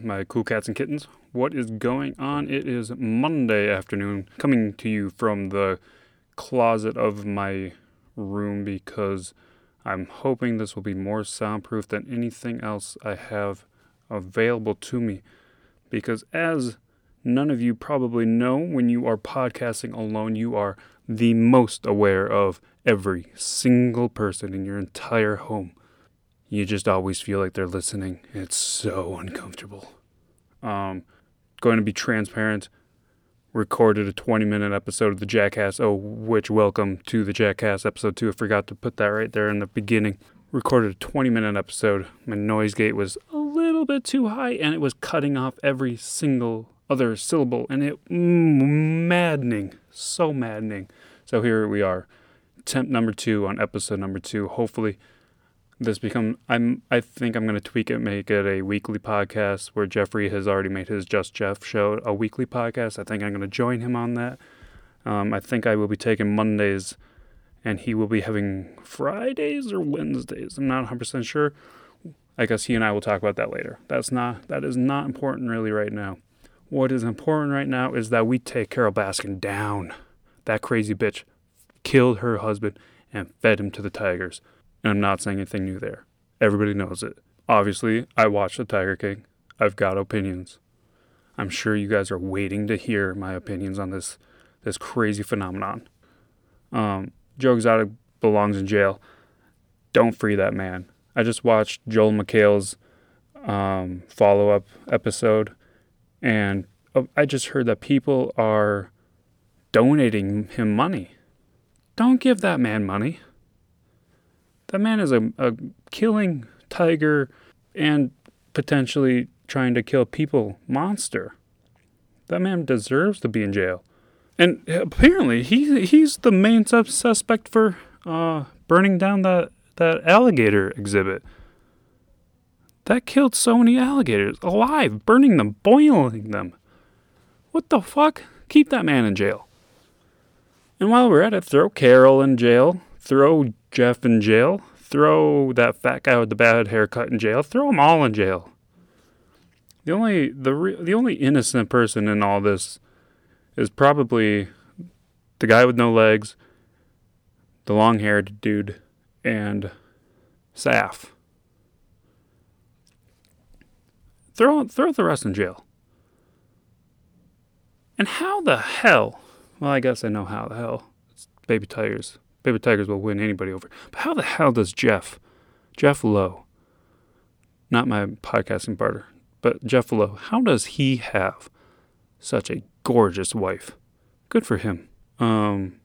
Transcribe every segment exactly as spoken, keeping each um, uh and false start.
my cool cats and kittens. What is going on? It is Monday afternoon, coming to you from the closet of my room because I'm hoping this will be more soundproof than anything else I have available to me. Because as none of you probably know, when you are podcasting alone, you are the most aware of every single person in your entire home. You just always feel like they're listening. It's so uncomfortable. Um, going to be transparent. Recorded a twenty-minute episode of the Jackass. Oh, which welcome to the Jackass episode two. I forgot to put that right there in the beginning. Recorded a twenty-minute episode. My noise gate was a little bit too high, and it was cutting off every single other syllable, and it mm, maddening. So maddening. So here we are. Attempt number two on episode number two. Hopefully this become I'm I think I'm going to tweak it, make it a weekly podcast where Jeffrey has already made his Just Jeff show a weekly podcast. I think I'm going to join him on that. Um, I think I will be taking Mondays and he will be having Fridays or Wednesdays. I'm not one hundred percent sure. I guess he and I will talk about that later. That's not that is not important really right now. What is important right now is that we take Carole Baskin down. That crazy bitch killed her husband and fed him to the tigers. And I'm not saying anything new there. Everybody knows it. Obviously, I watched The Tiger King. I've got opinions. I'm sure you guys are waiting to hear my opinions on this this crazy phenomenon. Um, Joe Exotic belongs in jail. Don't free that man. I just watched Joel McHale's um, follow-up episode, and I just heard that people are donating him money. Don't give that man money. That man is a, a killing tiger and potentially trying to kill people monster. That man deserves to be in jail. And apparently he he's the main sub- suspect for uh, burning down that, that alligator exhibit. That killed so many alligators. Alive. Burning them. Boiling them. What the fuck? Keep that man in jail. And while we're at it, throw Carole in jail. Throw Jeff in jail. Throw that fat guy with the bad haircut in jail. Throw them all in jail. The only the re- the only innocent person in all this is probably the guy with no legs, the long-haired dude, and Saf. Throw throw the rest in jail. And how the hell? Well, I guess I know how the hell. It's baby tigers. Baby tigers will win anybody over. But how the hell does Jeff, Jeff Lowe, not my podcasting partner, but Jeff Lowe, how does he have such a gorgeous wife? Good for him. Um,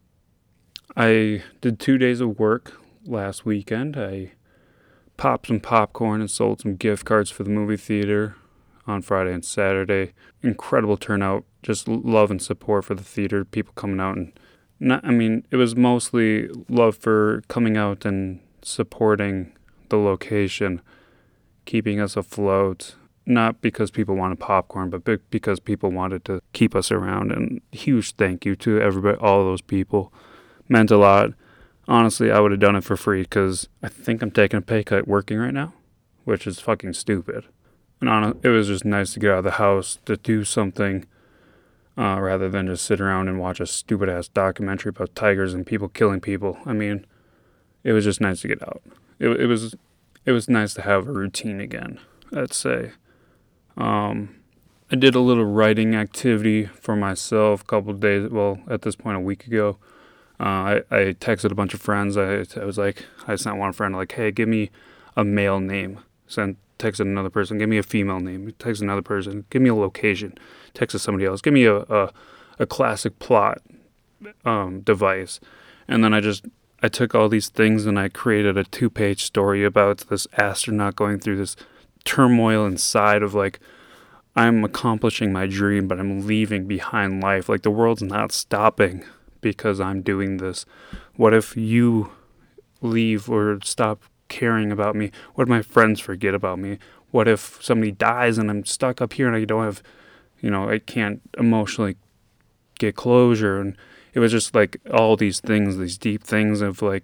I did two days of work last weekend. I popped some popcorn and sold some gift cards for the movie theater on Friday and Saturday. Incredible turnout. Just love and support for the theater. People coming out and Not, I mean, it was mostly love for coming out and supporting the location, keeping us afloat. Not because people wanted popcorn, but because people wanted to keep us around. And huge thank you to everybody, all those people. Meant a lot. Honestly, I would have done it for free because I think I'm taking a pay cut working right now, which is fucking stupid. And on, it was just nice to get out of the house to do something. Uh, rather than just sit around and watch a stupid-ass documentary about tigers and people killing people. I mean, it was just nice to get out. It, it was it was nice to have a routine again, I'd say. Um, I did a little writing activity for myself a couple of days, well, at this point, a week ago. Uh, I, I texted a bunch of friends. I, I was like, I sent one friend, like, hey, give me a male name. Sent Texted another person, give me a female name. Texted another person, give me a location. Texted somebody else, give me a a, a classic plot um, device. And then I just, I took all these things and I created a two-page story about this astronaut going through this turmoil inside of like, I'm accomplishing my dream, but I'm leaving behind life. Like the world's not stopping because I'm doing this. What if you leave or stop caring about me? What if my friends forget about me? What if somebody dies and I'm stuck up here and I don't have, you know, I can't emotionally get closure? And it was just like all these things, these deep things of like,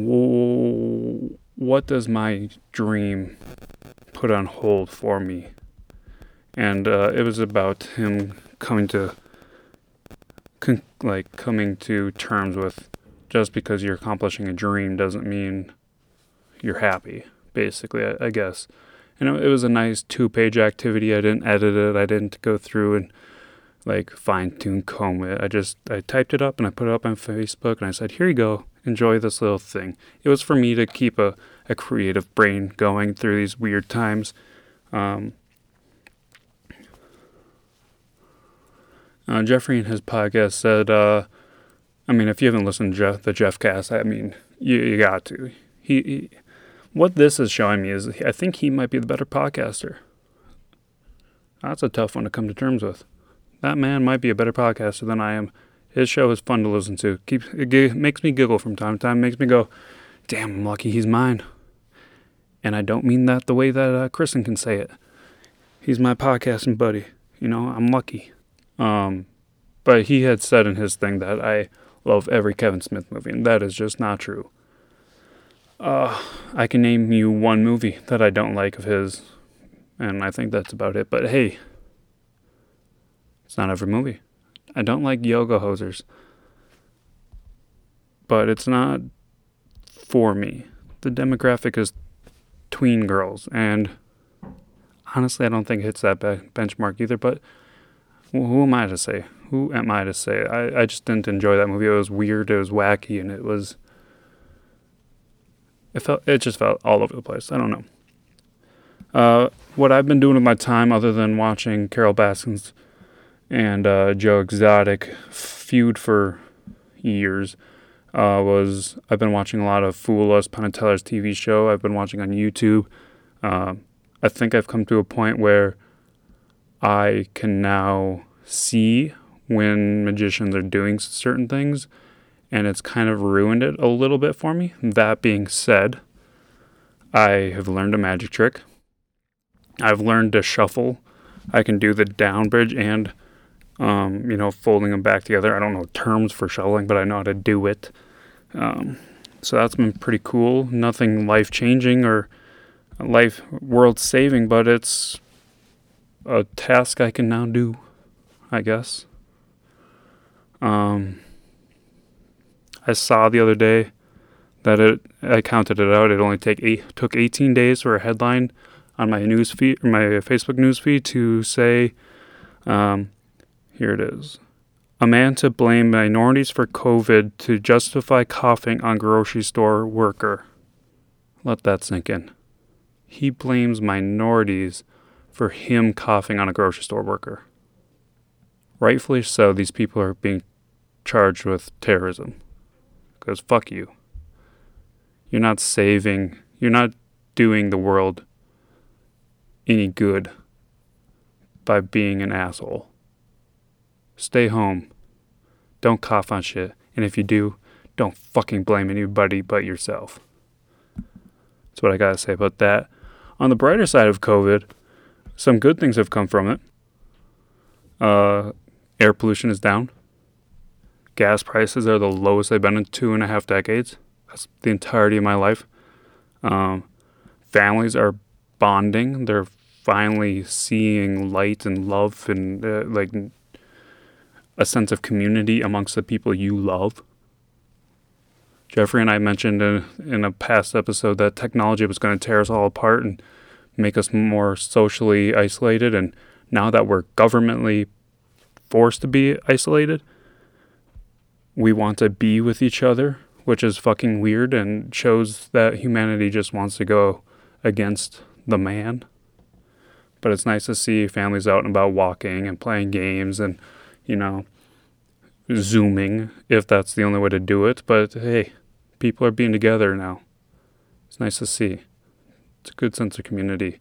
whoa, what does my dream put on hold for me? and uh, it was about him coming to, con- like, coming to terms with just because you're accomplishing a dream doesn't mean you're happy, basically, I, I guess. And it, it was a nice two-page activity. I didn't edit it. I didn't go through and, like, fine-tune comb it. I just, I typed it up and I put it up on Facebook and I said, here you go. Enjoy this little thing. It was for me to keep a, a creative brain going through these weird times. Um, uh, Jeffrey in his podcast said, uh, I mean, if you haven't listened to Jeff, the Jeff cast, I mean, you, you got to. He, he, what this is showing me is I think he might be the better podcaster. That's a tough one to come to terms with. That man might be a better podcaster than I am. His show is fun to listen to. Keep, it g- makes me giggle from time to time. Makes me go, damn, I'm lucky he's mine. And I don't mean that the way that uh, Kristen can say it. He's my podcasting buddy. You know, I'm lucky. Um, but he had said in his thing that I love every Kevin Smith movie, and that is just not true. Uh, I can name you one movie that I don't like of his, and I think that's about it. But hey, it's not every movie. I don't like Yoga Hosers, but it's not for me. The demographic is tween girls, and honestly, I don't think it hits that be- benchmark either, but who am I to say? Who am I to say? I, I just didn't enjoy that movie. It was weird, it was wacky, and it was... It felt. It just felt all over the place. I don't know. Uh, what I've been doing with my time, other than watching Carol Baskins and uh, Joe Exotic feud for years, uh, was I've been watching a lot of Fool Us, Penn and Teller's T V show. I've been watching on YouTube. Uh, I think I've come to a point where I can now see when magicians are doing certain things, and it's kind of ruined it a little bit for me. That being said, I have learned a magic trick. I've learned to shuffle. I can do the down bridge and, um, you know, folding them back together. I don't know terms for shuffling, but I know how to do it. Um, so that's been pretty cool. Nothing life-changing or life world-saving, but it's a task I can now do, I guess. Um... I saw the other day that it, I counted it out, it only take eight, took eighteen days for a headline on my news feed, my Facebook news feed to say, um, here it is. A man to blame minorities for COVID to justify coughing on grocery store worker. Let that sink in. He blames minorities for him coughing on a grocery store worker. Rightfully so, these people are being charged with terrorism. Because fuck you. You're not saving, you're not doing the world any good by being an asshole. Stay home. Don't cough on shit. And if you do, don't fucking blame anybody but yourself. That's what I gotta say about that. On the brighter side of COVID, some good things have come from it. Uh, air pollution is down. Gas prices are the lowest they've been in two and a half decades. That's the entirety of my life. Um, families are bonding. They're finally seeing light and love and uh, like a sense of community amongst the people you love. Jeffrey and I mentioned in, in a past episode that technology was going to tear us all apart and make us more socially isolated. And now that we're governmentally forced to be isolated, we want to be with each other, which is fucking weird and shows that humanity just wants to go against the man. But it's nice to see families out and about walking and playing games and, you know, Zooming, if that's the only way to do it. But hey, people are being together now. It's nice to see. It's a good sense of community.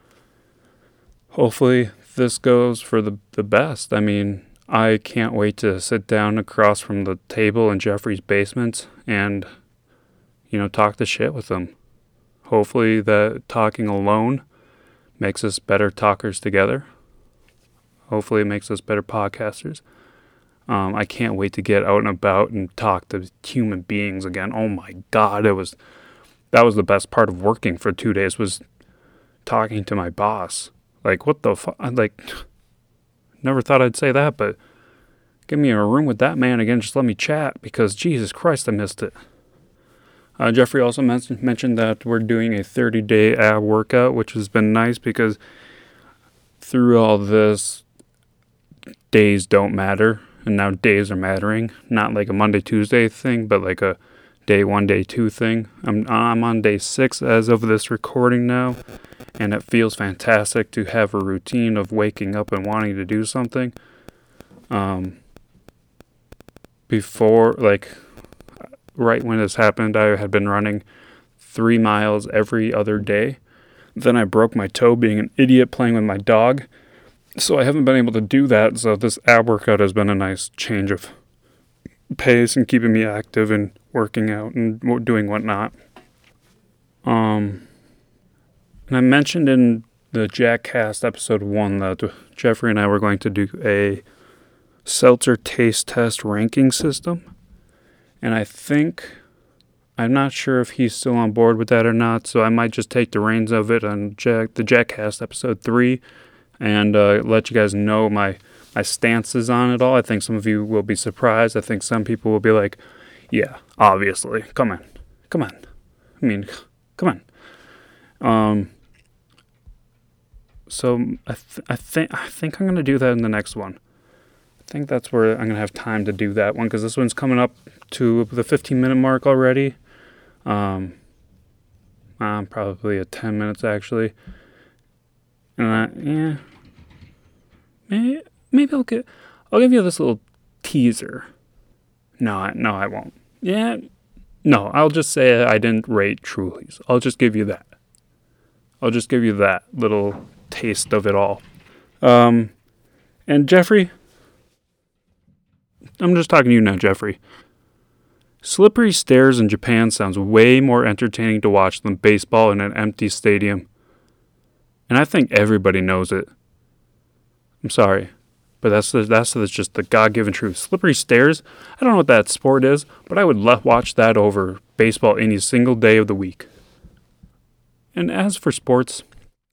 Hopefully this goes for the, the best. I mean, I can't wait to sit down across from the table in Jeffrey's basement and, you know, talk the shit with him. Hopefully that talking alone makes us better talkers together. Hopefully it makes us better podcasters. Um, I can't wait to get out and about and talk to human beings again. Oh my God, it was, that was the best part of working for two days was talking to my boss. Like, what the fuck? Like, never thought I'd say that, but give me a room with that man again. Just let me chat, because Jesus Christ, I missed it. Uh, Jeffrey also men- mentioned that we're doing a thirty-day ab workout, which has been nice because through all this, days don't matter, and now days are mattering. Not like a Monday, Tuesday thing, but like a day one, day two thing. I'm I'm on day six as of this recording now, and it feels fantastic to have a routine of waking up and wanting to do something. Um, before, like, right when this happened, I had been running three miles every other day. Then I broke my toe being an idiot playing with my dog. So I haven't been able to do that. So this ab workout has been a nice change of pace and keeping me active and working out and doing whatnot. Um, and I mentioned in the Jackcast episode one that Jeffrey and I were going to do a seltzer taste test ranking system. And I think, I'm not sure if he's still on board with that or not, so I might just take the reins of it on Jack, the Jackcast episode three and uh, let you guys know my, my stances on it all. I think some of you will be surprised. I think some people will be like, yeah, obviously. Come on. Come on. I mean, come on. Um. So I, th- I, think, I think I'm going to do that in the next one. I think that's where I'm going to have time to do that one, because this one's coming up to the fifteen minute mark already. Um, um probably at ten minutes actually. And I, yeah, maybe maybe I'll get I'll give you this little teaser. No, I, no, I won't. Yeah, no, I'll just say I didn't rate Truly's. I'll just give you that. I'll just give you that little taste of it all. Um, and Jeffrey. I'm just talking to you now, Jeffrey. Slippery stairs in Japan sounds way more entertaining to watch than baseball in an empty stadium. And I think everybody knows it. I'm sorry, but that's the, that's, that's just the God-given truth. Slippery stairs, I don't know what that sport is, but I would le- watch that over baseball any single day of the week. And as for sports,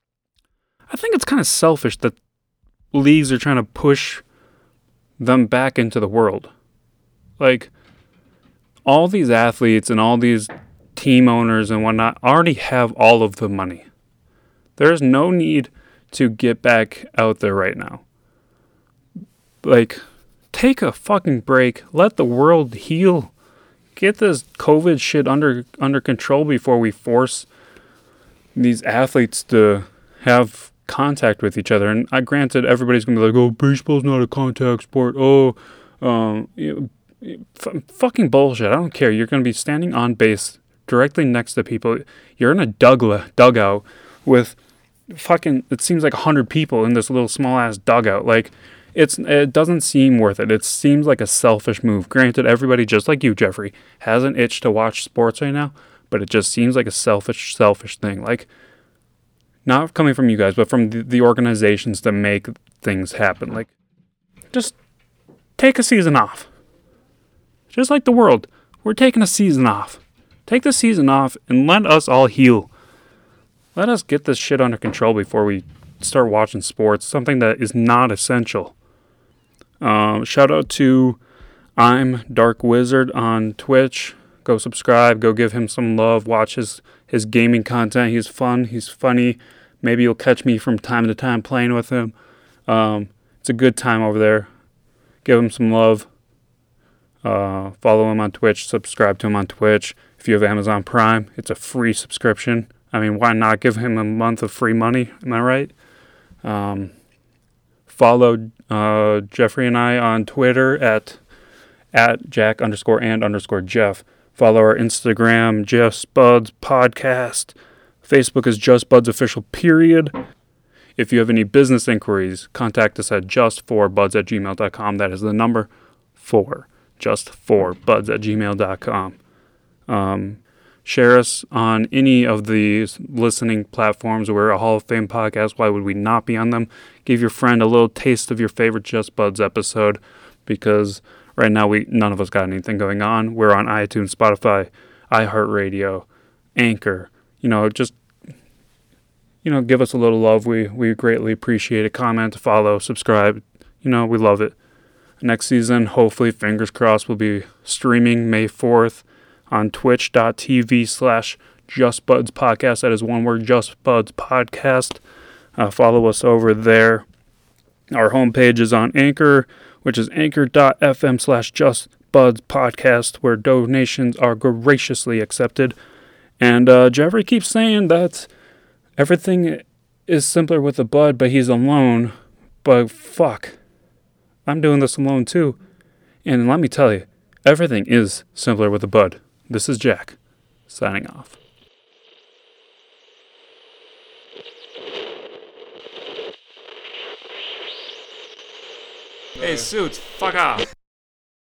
I think it's kind of selfish that leagues are trying to push them back into the world. Like, all these athletes and all these team owners and whatnot already have all of the money. There's no need to get back out there right now. Like, take a fucking break. Let the world heal. Get this COVID shit under under control before we force these athletes to have contact with each other. And I granted, everybody's gonna be like, "Oh, baseball's not a contact sport." Oh, um, you know, f- fucking bullshit. I don't care. You're gonna be standing on base directly next to people. You're in a dugla, dugout with fucking, it seems like a hundred people in this little small ass dugout. Like, it's it doesn't seem worth it. It seems like a selfish move. Granted, everybody, just like you, Jeffrey, has an itch to watch sports right now, but it just seems like a selfish, selfish thing. Like, not coming from you guys, but from the, the organizations that make things happen. Like, just take a season off. Just like the world, we're taking a season off. Take the season off and let us all heal. Let us get this shit under control before we start watching sports, something that is not essential. Um, shout out to I'm Dark Wizard on Twitch. Go subscribe. Go give him some love. Watch his, his gaming content. He's fun. He's funny. Maybe you'll catch me from time to time playing with him. Um, it's a good time over there. Give him some love. Uh, follow him on Twitch. Subscribe to him on Twitch. If you have Amazon Prime, it's a free subscription. I mean, why not give him a month of free money? Am I right? Um, follow uh, Jeffrey and I on Twitter at at Jack underscore and underscore Jeff. Follow our Instagram, Just Buds Podcast. Facebook is Just Buds Official, period. If you have any business inquiries, contact us at just for buds at gmail dot com. That is the number four, just for buds at gmail dot com. Um, share us on any of these listening platforms. We're a Hall of Fame podcast. Why would we not be on them? Give your friend a little taste of your favorite Just Buds episode, because right now we none of us got anything going on. We're on iTunes, Spotify, iHeartRadio, Anchor. You know, just you know, give us a little love. We we greatly appreciate it. Comment, follow, subscribe. You know, we love it. Next season, hopefully, fingers crossed, we'll be streaming May fourth on twitch.tv slash Just Buds Podcast. That is one word, Just Buds Podcast. Uh, follow us over there. Our homepage is on Anchor, which is anchor.fm slash Just Buds Podcast, where donations are graciously accepted. And uh, Jeffrey keeps saying that everything is simpler with a bud, but he's alone. But fuck, I'm doing this alone too. And let me tell you, everything is simpler with a bud. This is Jack, signing off. Hey, Suits, fuck off.